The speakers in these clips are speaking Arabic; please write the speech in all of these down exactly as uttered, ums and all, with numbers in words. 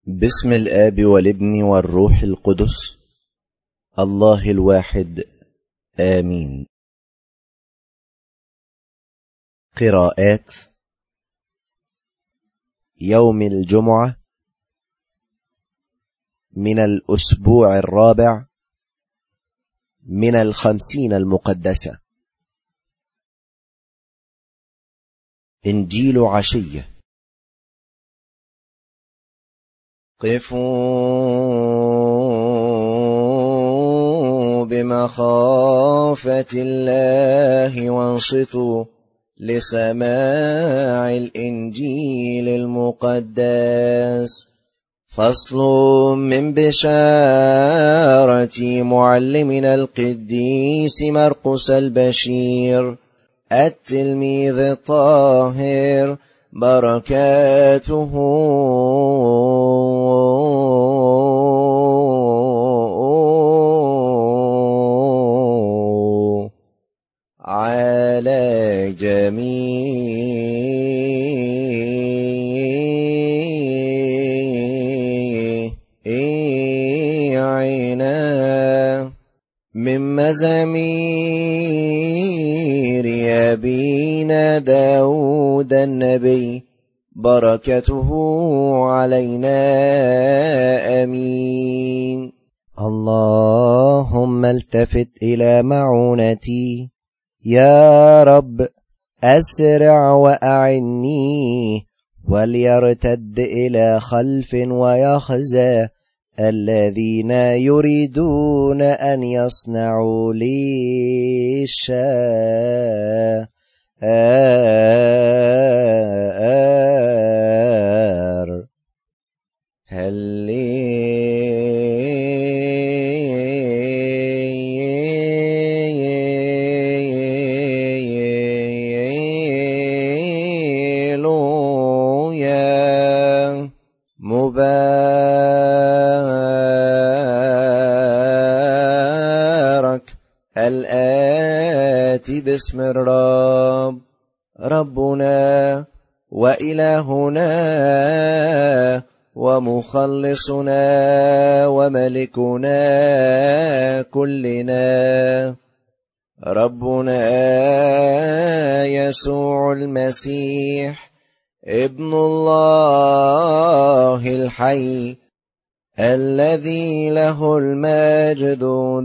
بسم الآب والابن والروح القدس الله الواحد آمين. قراءات يوم الجمعة من الأسبوع الرابع من الخمسين المقدسة. إنجيل عشية. قفوا بمخافة الله وانصتوا لسماع الإنجيل المقدس. فصل من بشارة معلمنا القديس مرقس البشير التلميذ الطاهر، بركاته على جميعنا. من مزامير أبينا داود النبي، بركته علينا آمين. اللهم التفت إلى معونتي يا رب، أسرع وأعني، وليرتد إلى خلف ويخزى الذين يريدون أن يصنعوا لي الشر. هللويا. مبارك الآتي باسم الرب، ربنا وإلهنا ومخلصنا وملكنا كلنا، ربنا يسوع المسيح ابن الله الحي، الذي له المجد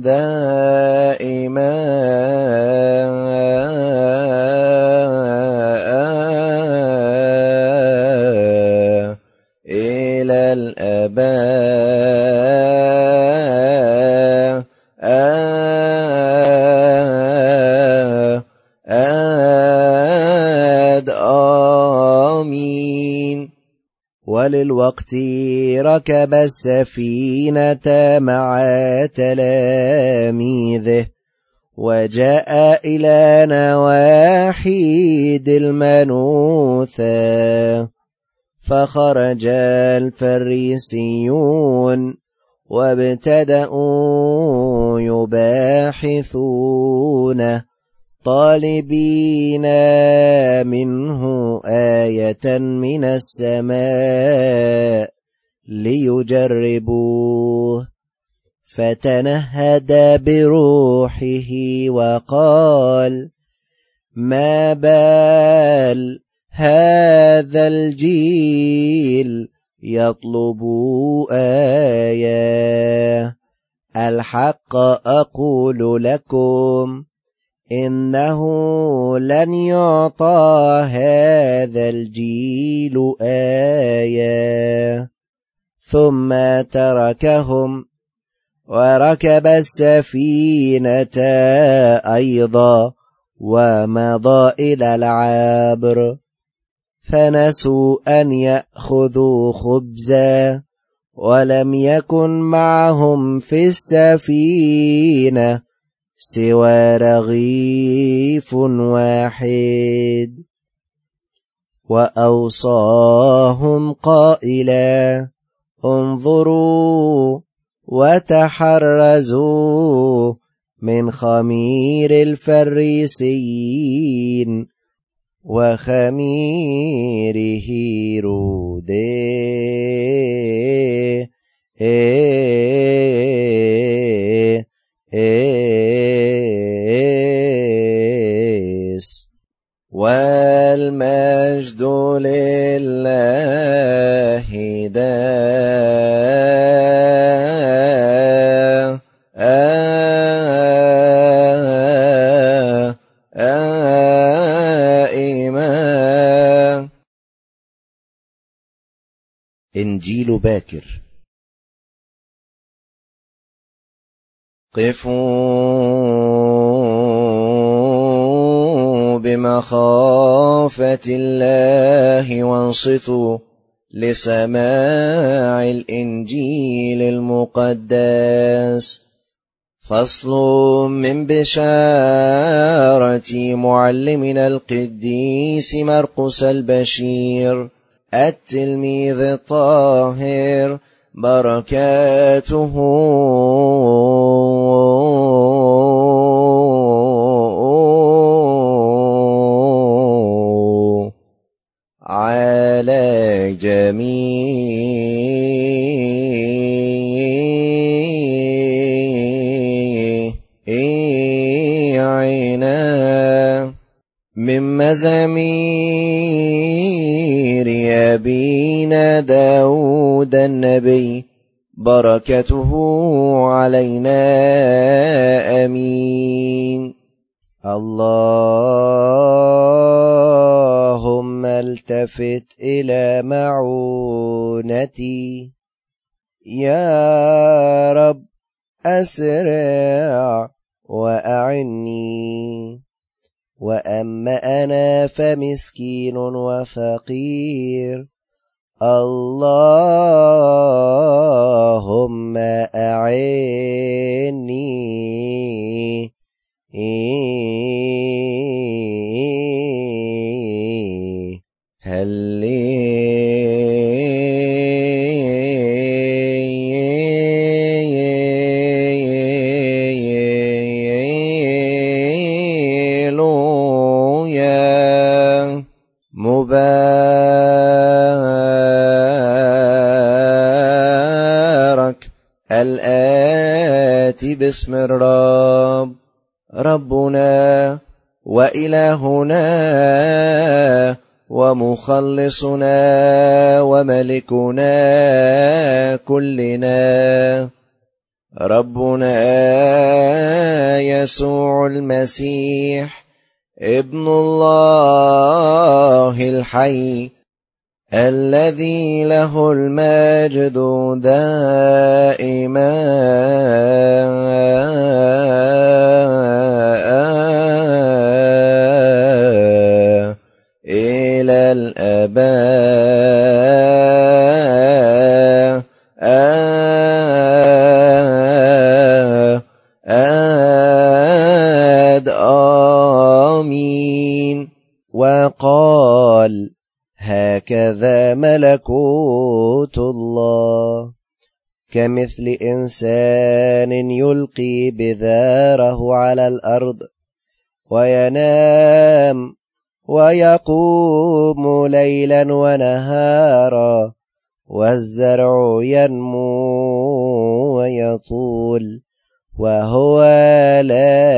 دائما إلى الآباء. آمين. وللوقت ركب السفينة مع تلاميذه، وجاء إلى نواحي المنوثة، فخرج الفريسيون وابتدأوا يباحثونه، طالبين منه آية من السماء ليجربوه. فتنهد بروحه وقال: ما بال هذا الجيل يطلب آية؟ الحق أقول لكم إنه لن يعطى هذا الجيل آية. ثم تركهم وركب السفينة أيضا ومضى إلى العابر، فنسوا أن يأخذوا خبزا، ولم يكن معهم في السفينة سوى رغيف واحد. وأوصاهم قائلا: انظروا وتحرزوا من خمير الفريسيين وخمير هيرودس. إيه إيس. والمجد لله دائما. إنجيل باكر. قفوا بمخافة الله وانصتوا لسماع الإنجيل المقدس. فصل من بشارة معلمنا القديس مرقس البشير التلميذ الطاهر، بركاته على جميعنا. من مزامير أبينا داود النبي، بركته علينا آمين. اللهم التفت إلى معونتي، يا رب أسرع وأعني. وأما أنا فمسكين وفقير، اللهم أعني. هللويا. مبارك الآتي باسم الرب، ربنا وإلهنا ومخلصنا وملكنا كلنا، ربنا يسوع المسيح ابن الله الحي، الذي له المجد دائما إلى الآباء. آمين. وقال: هكذا ملكوت الله، كمثل إنسان يلقي بذاره على الأرض وينام ويقوم ليلا ونهارا، والزرع ينمو ويطول وهو لا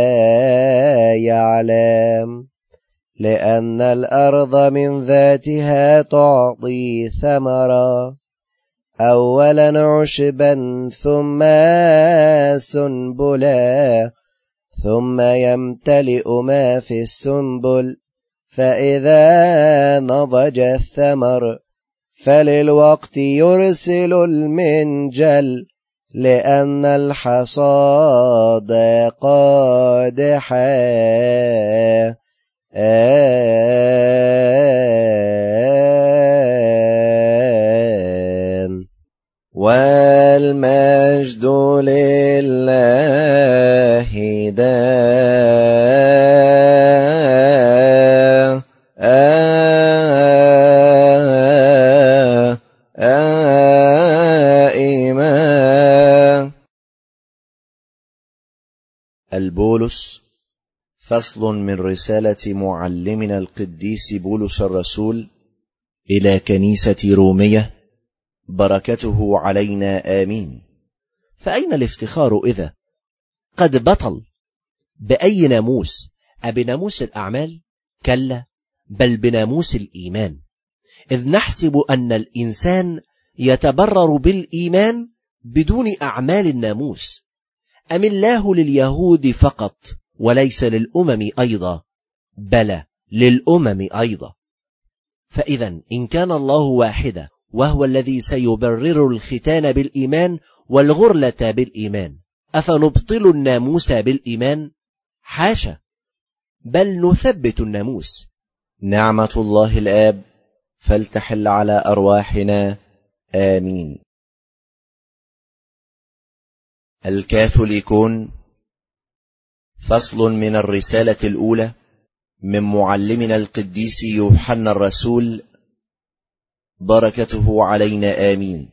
يعلم، لأن الأرض من ذاتها تعطي ثمرا، أولا عشبا ثم سنبلا، ثم يمتلئ ما في السنبل، فإذا نضج الثمر فللوقت يرسل المنجل، لأن الحصاد قد حان. والمجد لله دائما. البولس. فصل من رسالة معلمنا القديس بولس الرسول إلى كنيسة رومية، بركته علينا آمين. فأين الافتخار إذا؟ قد بطل. بأي ناموس؟ أبناموس الأعمال؟ كلا، بل بناموس الإيمان. إذ نحسب أن الإنسان يتبرر بالإيمان بدون أعمال الناموس. أم الله لليهود فقط وليس للأمم أيضا؟ بلى، للأمم أيضا. فإذا إن كان الله واحدا وهو الذي سيبرر الختان بالإيمان والغرلة بالإيمان، أفنبطل الناموس بالإيمان؟ حاشا، بل نثبت الناموس. نعمة الله الآب فلتحل على أرواحنا آمين. الكاثوليكون، فصل من الرسالة الأولى من معلمنا القديس يوحنا الرسول، بركته علينا آمين.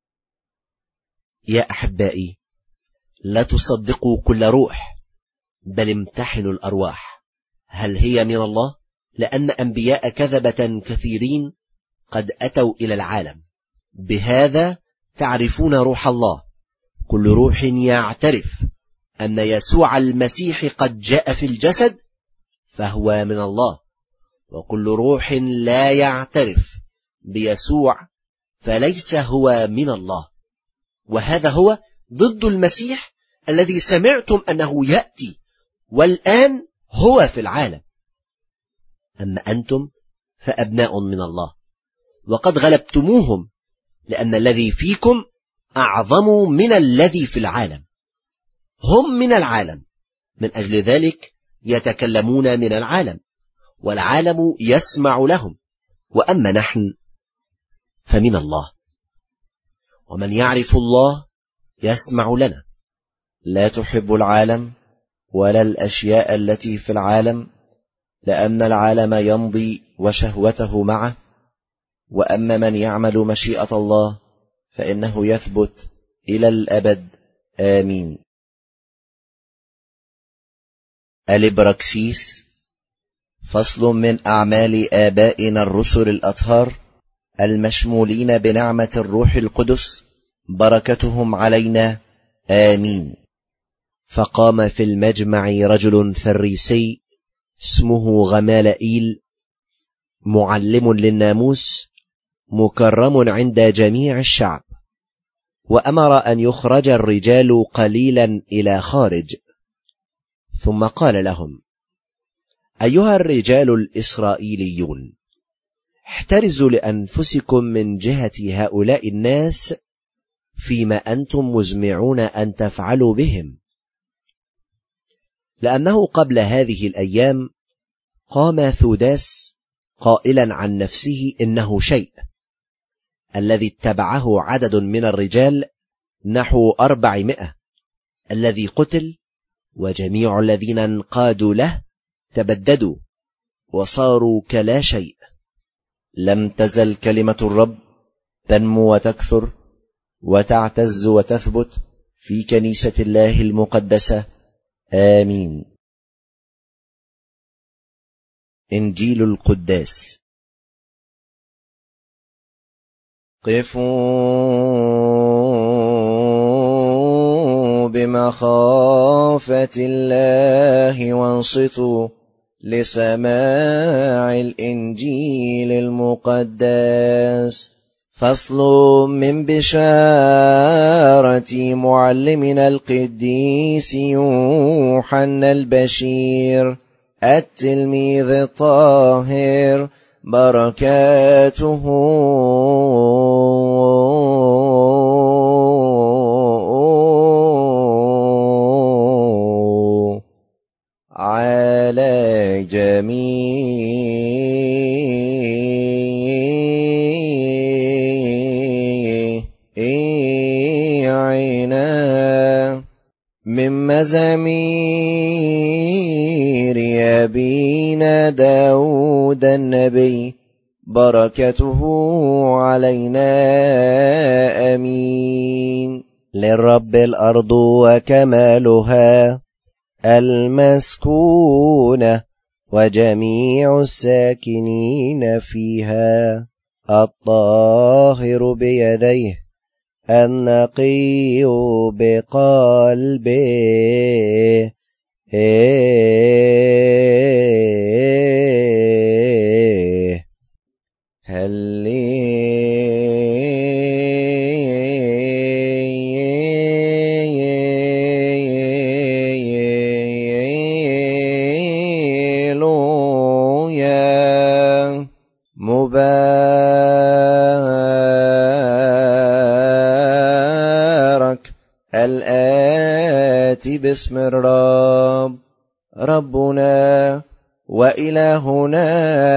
يا أحبائي، لا تصدقوا كل روح، بل امتحنوا الأرواح هل هي من الله، لأن أنبياء كذبة كثيرين قد أتوا إلى العالم. بهذا تعرفون روح الله. كل روح يعترف أن يسوع المسيح قد جاء في الجسد فهو من الله، وكل روح لا يعترف بيسوع فليس هو من الله. وهذا هو ضد المسيح الذي سمعتم أنه يأتي والآن هو في العالم. أما أنتم فأبناء من الله، وقد غلبتموهم، لأن الذي فيكم أعظم من الذي في العالم. هم من العالم، من أجل ذلك يتكلمون من العالم، والعالم يسمع لهم. وأما نحن فمن الله، ومن يعرف الله يسمع لنا. لا تحب العالم ولا الأشياء التي في العالم، لأن العالم يمضي وشهوته معه، وأما من يعمل مشيئة الله فإنه يثبت إلى الأبد آمين. الإبراكسيس، فصل من أعمال آبائنا الرسل الأطهار المشمولين بنعمة الروح القدس، بركتهم علينا آمين. فقام في المجمع رجل فريسي اسمه غمالائيل، معلم للناموس، مكرم عند جميع الشعب، وأمر أن يخرج الرجال قليلا إلى خارج. ثم قال لهم: أيها الرجال الإسرائيليون، احترزوا لأنفسكم من جهة هؤلاء الناس فيما أنتم مزمعون أن تفعلوا بهم، لأنه قبل هذه الأيام قام ثوداس قائلا عن نفسه إنه شيء، الذي اتبعه عدد من الرجال نحو أربعمائة، الذي قتل، وجميع الذين انقادوا له تبددوا وصاروا كلا شيء. لم تزل كلمة الرب تنمو وتكثر وتعتز وتثبت في كنيسة الله المقدسة آمين. إنجيل القداس. قفوا بمخافة الله وانصتوا لسماع الإنجيل المقدس. فصل من بشارة معلمنا القديس يوحنا البشير التلميذ الطاهر، بركاته على جميعنا. من مزامير أبينا داود النبي، بركته علينا آمين. للرب الأرض وكمالها المسكونة وجميع الساكنين فيها. الطاهر بيديه النقي بقلبه هللويا مبارك الآتي باسم الرب ربنا وإلهنا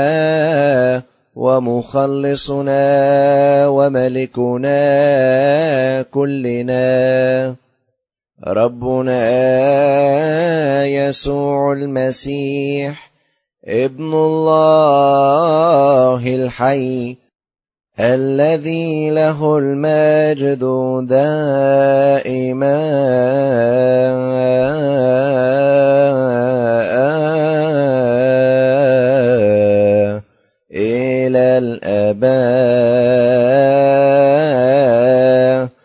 ومخلصنا وملكنا كلنا ربنا يسوع المسيح ابن الله الحي الذي له المجد دائما إلى الآباء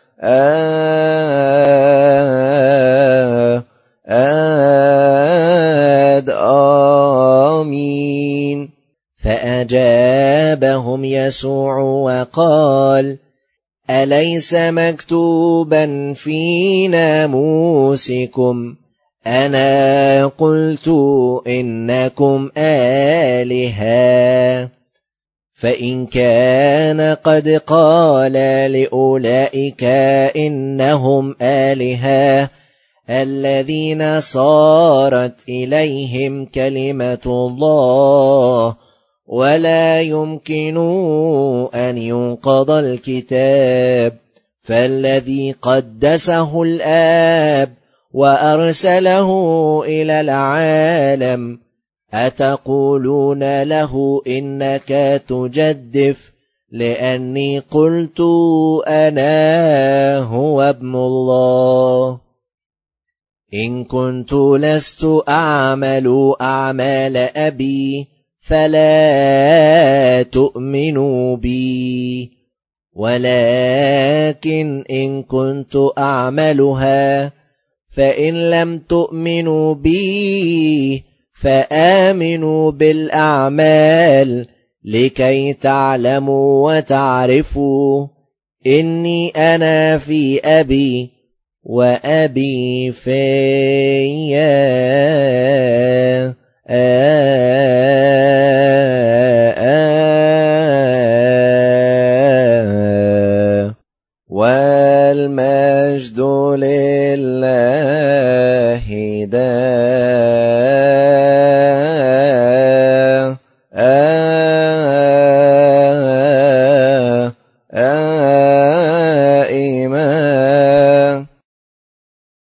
آمين. فأجابهم يسوع وقال أليس مكتوبا في ناموسكم أنا قلت إنكم آلهة؟ فإن كان قد قال لأولئك إنهم آلهة الذين صارت إليهم كلمة الله ولا يمكن أن ينقض الكتاب فالذي قدسه الآب وأرسله إلى العالم أتقولون له إنك تجدف لأني قلت أنا هو ابن الله؟ إن كنت لست أعمل أعمال أبي فلا تؤمنوا بي، ولكن إن كنت أعملها فإن لم تؤمنوا بي فآمنوا بالأعمال لكي تعلموا وتعرفوا إني أنا في أبي وأبي فيا. والمجد لله دائما